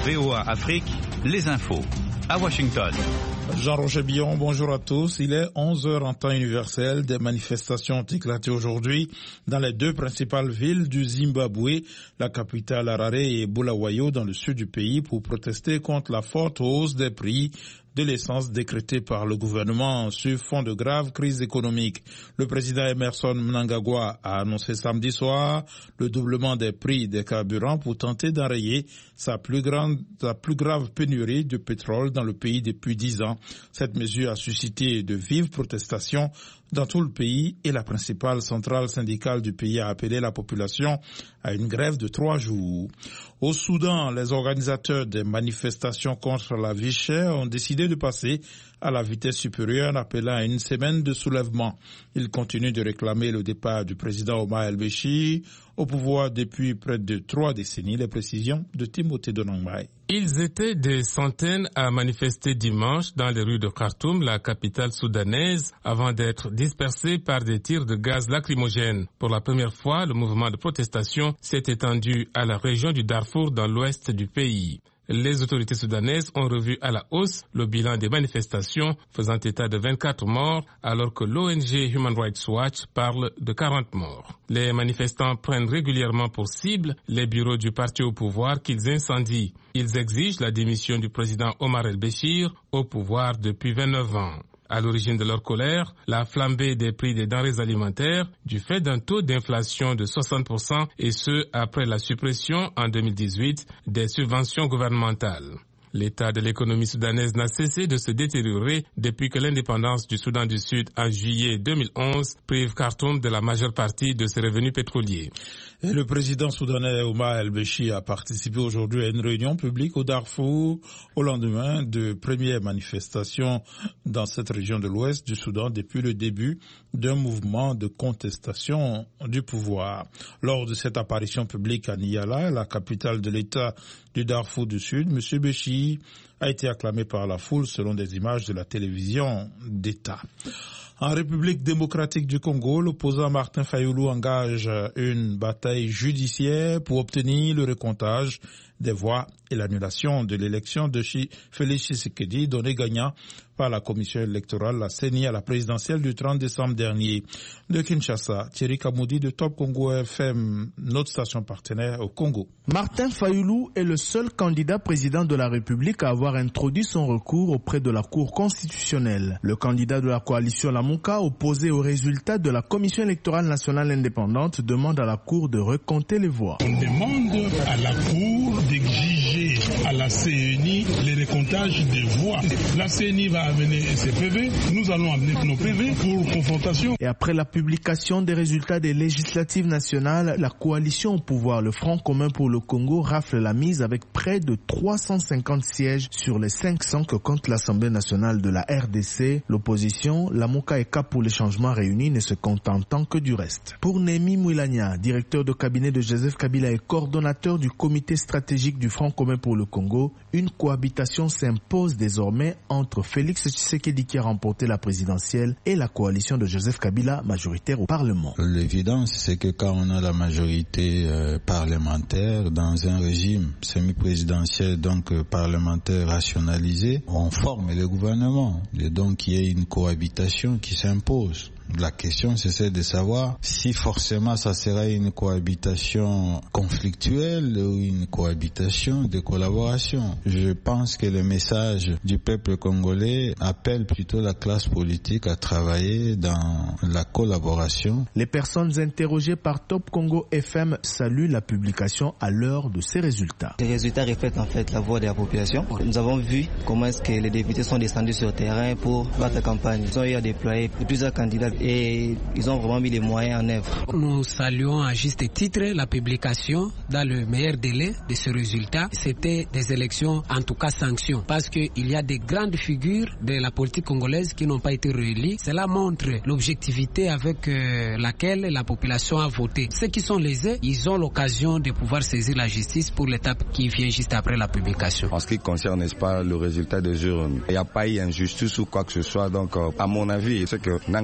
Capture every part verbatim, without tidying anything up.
V O A Afrique, les infos. À Washington. Jean-Roger Billon, bonjour à tous. Il est onze heures en temps universel. Des manifestations ont éclaté aujourd'hui dans les deux principales villes du Zimbabwe, la capitale Harare et Bulawayo dans le sud du pays, pour protester contre la forte hausse des prix de l'essence décrétée par le gouvernement sur fond de grave crise économique. Le président Emmerson Mnangagwa a annoncé samedi soir le doublement des prix des carburants pour tenter d'enrayer sa plus grande, sa plus grave pénurie de pétrole dans le pays depuis dix ans. Cette mesure a suscité de vives protestations dans tout le pays et la principale centrale syndicale du pays a appelé la population à une grève de trois jours. Au Soudan, les organisateurs des manifestations contre la vie chère ont décidé de passer à la vitesse supérieure, appelant à une semaine de soulèvement. Ils continuent de réclamer le départ du président Omar el-Béchir au pouvoir depuis près de trois décennies. Les précisions de Timothée Donangmai. Ils étaient des centaines à manifester dimanche dans les rues de Khartoum, la capitale soudanaise, avant d'être dispersés par des tirs de gaz lacrymogène. Pour la première fois, le mouvement de protestation s'est étendu à la région du Darfour dans l'ouest du pays. Les autorités soudanaises ont revu à la hausse le bilan des manifestations, faisant état de vingt-quatre morts, alors que l'O N G Human Rights Watch parle de quarante morts. Les manifestants prennent régulièrement pour cible les bureaux du parti au pouvoir qu'ils incendient. Ils exigent la démission du président Omar el-Béchir, au pouvoir depuis vingt-neuf ans. À l'origine de leur colère, la flambée des prix des denrées alimentaires du fait d'un taux d'inflation de soixante pour cent et ce après la suppression en deux mille dix-huit des subventions gouvernementales. L'état de l'économie soudanaise n'a cessé de se détériorer depuis que l'indépendance du Soudan du Sud en juillet deux mille onze prive Khartoum de la majeure partie de ses revenus pétroliers. Et le président soudanais Omar el-Béchir a participé aujourd'hui à une réunion publique au Darfour au lendemain de premières manifestations dans cette région de l'ouest du Soudan depuis le début d'un mouvement de contestation du pouvoir. Lors de cette apparition publique à Niala, la capitale de l'État du Darfour du Sud, M. Béchir a été acclamé par la foule selon des images de la télévision d'État. En République démocratique du Congo, l'opposant Martin Fayulu engage une bataille judiciaire pour obtenir le recomptage des voix et l'annulation de l'élection de Félix Tshisekedi, donné gagnant par la commission électorale, la C E N I, à la présidentielle du trente décembre dernier. De Kinshasa, Thierry Kamoudi de Top Congo F M, notre station partenaire au Congo. Martin Fayulu est le seul candidat président de la République à avoir introduit son recours auprès de la Cour constitutionnelle. Le candidat de la coalition Lamuka, opposé aux résultats de la commission électorale nationale indépendante, demande à la Cour de recompter les voix. On demande à la Cour d'exiger à la C E N I les recomptages des voix. La C E N I va amener ses P V, nous allons amener nos P V pour confrontation. Et après la publication des résultats des législatives nationales, la coalition au pouvoir, le Front commun pour le Congo, rafle la mise avec près de trois cent cinquante sièges sur les cinq cents que compte l'Assemblée nationale de la R D C. L'opposition, Lamuka et Cap pour les changements réunis, ne se contentant que du reste. Pour Némi Mouilania, directeur de cabinet de Joseph Kabila et coordonnateur du comité stratégique du Front commun pour le Congo, une cohabitation s'impose désormais entre Félix Tshisekedi qui a remporté la présidentielle et la coalition de Joseph Kabila majoritaire au Parlement. L'évidence, c'est que quand on a la majorité euh, parlementaire dans un régime semi-présidentiel, donc euh, parlementaire rationalisé, on forme le gouvernement. Et donc il y a une cohabitation qui s'impose. La question, c'est de savoir si forcément ça sera une cohabitation conflictuelle ou une cohabitation de collaboration. Je pense que le message du peuple congolais appelle plutôt la classe politique à travailler dans la collaboration. Les personnes interrogées par Top Congo F M saluent la publication à l'heure de ces résultats. Les résultats reflètent en fait la voix de la population. Nous avons vu comment est-ce que les députés sont descendus sur le terrain pour battre la campagne. Ils ont eu à déployer plusieurs candidats et ils ont vraiment mis les moyens en œuvre. Nous saluons à juste titre la publication dans le meilleur délai de ce résultat. C'était des élections en tout cas sanctions parce qu'il y a des grandes figures de la politique congolaise qui n'ont pas été réélies. Cela montre l'objectivité avec euh, laquelle la population a voté. Ceux qui sont lésés, ils ont l'occasion de pouvoir saisir la justice pour l'étape qui vient juste après la publication. En ce qui concerne, n'est-ce pas, le résultat des urnes, il n'y a pas eu injustice ou quoi que ce soit. Donc, euh, à mon avis, c'est que Nanga publie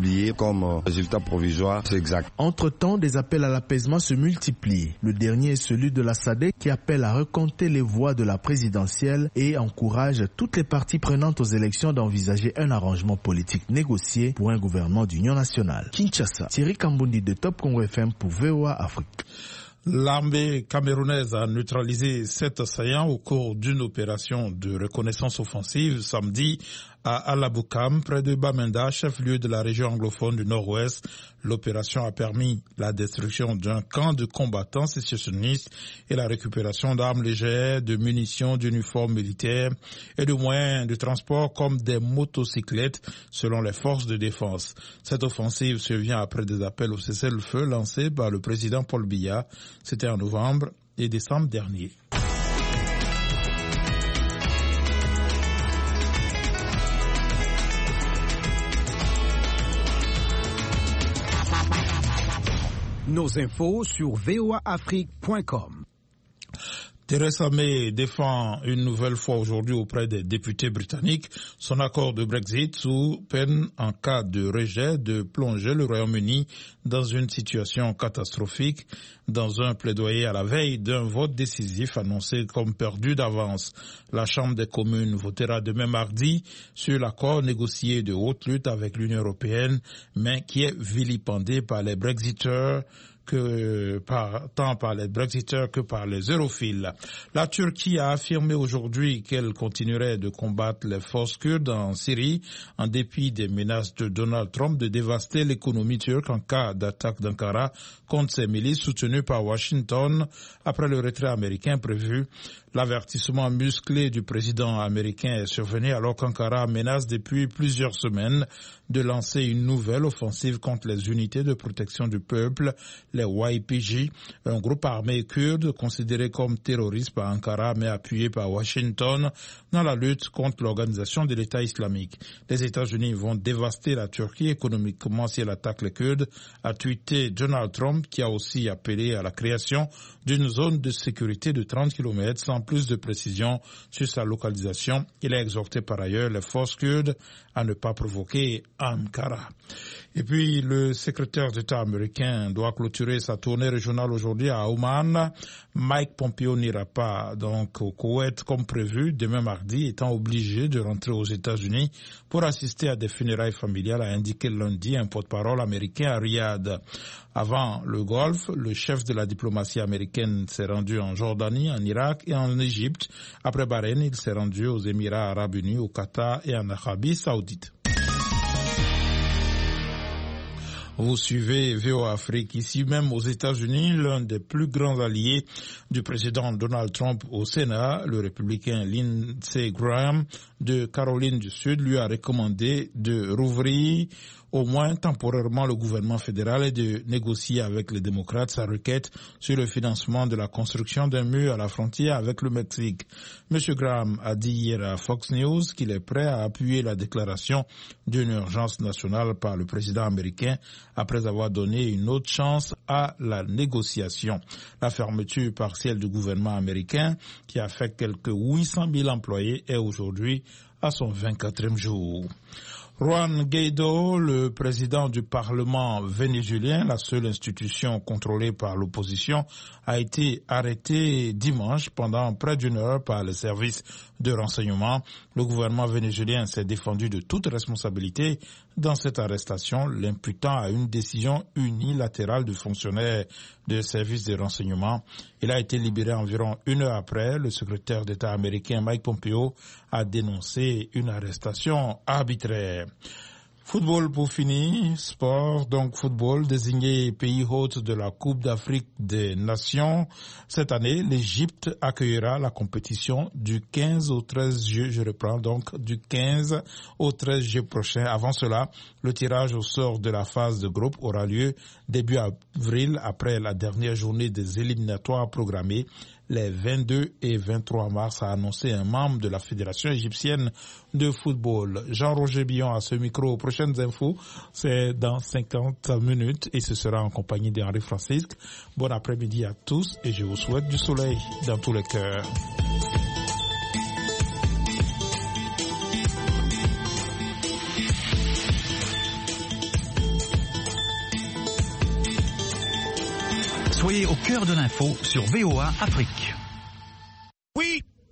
publié comme résultat provisoire, c'est exact. Entre-temps, des appels à l'apaisement se multiplient. Le dernier est celui de la S A D C qui appelle à recompter les voix de la présidentielle et encourage toutes les parties prenantes aux élections d'envisager un arrangement politique négocié pour un gouvernement d'union nationale. Kinshasa, Thierry Kambundi de Top Congo F M pour V O A Afrique. L'armée camerounaise a neutralisé sept assaillants au cours d'une opération de reconnaissance offensive samedi à Alaboukam, près de Bamenda, chef-lieu de la région anglophone du Nord-Ouest. L'opération a permis la destruction d'un camp de combattants sécessionnistes et la récupération d'armes légères, de munitions, d'uniformes militaires et de moyens de transport comme des motocyclettes, selon les forces de défense. Cette offensive survient après des appels au cessez-le-feu lancés par le président Paul Biya. C'était en novembre et décembre dernier. Nos infos sur v o a afrique point com. Theresa May défend une nouvelle fois aujourd'hui auprès des députés britanniques son accord de Brexit sous peine, en cas de rejet, de plonger le Royaume-Uni dans une situation catastrophique, dans un plaidoyer à la veille d'un vote décisif annoncé comme perdu d'avance. La Chambre des communes votera demain mardi sur l'accord négocié de haute lutte avec l'Union européenne, mais qui est vilipendé par les Brexiteurs, que par, tant par les Brexiteurs que par les europhiles. La Turquie a affirmé aujourd'hui qu'elle continuerait de combattre les forces kurdes en Syrie, en dépit des menaces de Donald Trump de dévaster l'économie turque en cas d'attaque d'Ankara contre ces milices soutenues par Washington après le retrait américain prévu. L'avertissement musclé du président américain est survenu alors qu'Ankara menace depuis plusieurs semaines de lancer une nouvelle offensive contre les unités de protection du peuple, les Y P G, un groupe armé kurde considéré comme terroriste par Ankara mais appuyé par Washington dans la lutte contre l'organisation de l'État islamique. Les États-Unis vont dévaster la Turquie économiquement si elle attaque les Kurdes, a tweeté Donald Trump, qui a aussi appelé à la création d'une zone de sécurité de trente kilomètres sans plus de précision sur sa localisation. Il a exhorté par ailleurs les forces kurdes à ne pas provoquer Ankara. Et puis, le secrétaire d'État américain doit clôturer sa tournée régionale aujourd'hui à Oman. Mike Pompeo n'ira pas donc au Koweït comme prévu demain mardi, étant obligé de rentrer aux États-Unis pour assister à des funérailles familiales, a indiqué lundi un porte-parole américain à Riyad. Avant le Golfe, le chef de la diplomatie américaine s'est rendu en Jordanie, en Irak et en Égypte. Après Bahreïn, il s'est rendu aux Émirats arabes unis, au Qatar et en Arabie saoudite. Vous suivez V O A Afrique. Ici même aux États-Unis, l'un des plus grands alliés du président Donald Trump au Sénat, le républicain Lindsey Graham de Caroline du Sud, lui a recommandé de rouvrir au moins temporairement le gouvernement fédéral et de négocier avec les démocrates sa requête sur le financement de la construction d'un mur à la frontière avec le Mexique. Monsieur Graham a dit hier à Fox News qu'il est prêt à appuyer la déclaration d'une urgence nationale par le président américain après avoir donné une autre chance à la négociation. La fermeture partielle du gouvernement américain, qui affecte quelques huit cent mille employés, est aujourd'hui à son vingt-quatrième jour. Juan Guaido, le président du Parlement vénézuélien, la seule institution contrôlée par l'opposition, a été arrêté dimanche pendant près d'une heure par les services de renseignement. Le gouvernement vénézuélien s'est défendu de toute responsabilité dans cette arrestation, l'imputant à une décision unilatérale du fonctionnaire de services de renseignement. Il a été libéré environ une heure après. Le secrétaire d'État américain Mike Pompeo a dénoncé une arrestation arbitraire. Football pour finir, sport, donc football, désigné pays hôte de la Coupe d'Afrique des Nations. Cette année, l'Égypte accueillera la compétition du quinze au treize juillet, je reprends donc, du quinze au treize juillet prochain. Avant cela, le tirage au sort de la phase de groupe aura lieu début avril, après la dernière journée des éliminatoires programmées les vingt-deux et vingt-trois mars, a annoncé un membre de la Fédération égyptienne de football. Jean-Roger Billon à ce micro. Aux prochaines infos, c'est dans cinquante minutes et ce sera en compagnie d'Henri Francisque. Bon après-midi à tous et je vous souhaite du soleil dans tous les cœurs. Soyez au cœur de l'info sur V O A Afrique.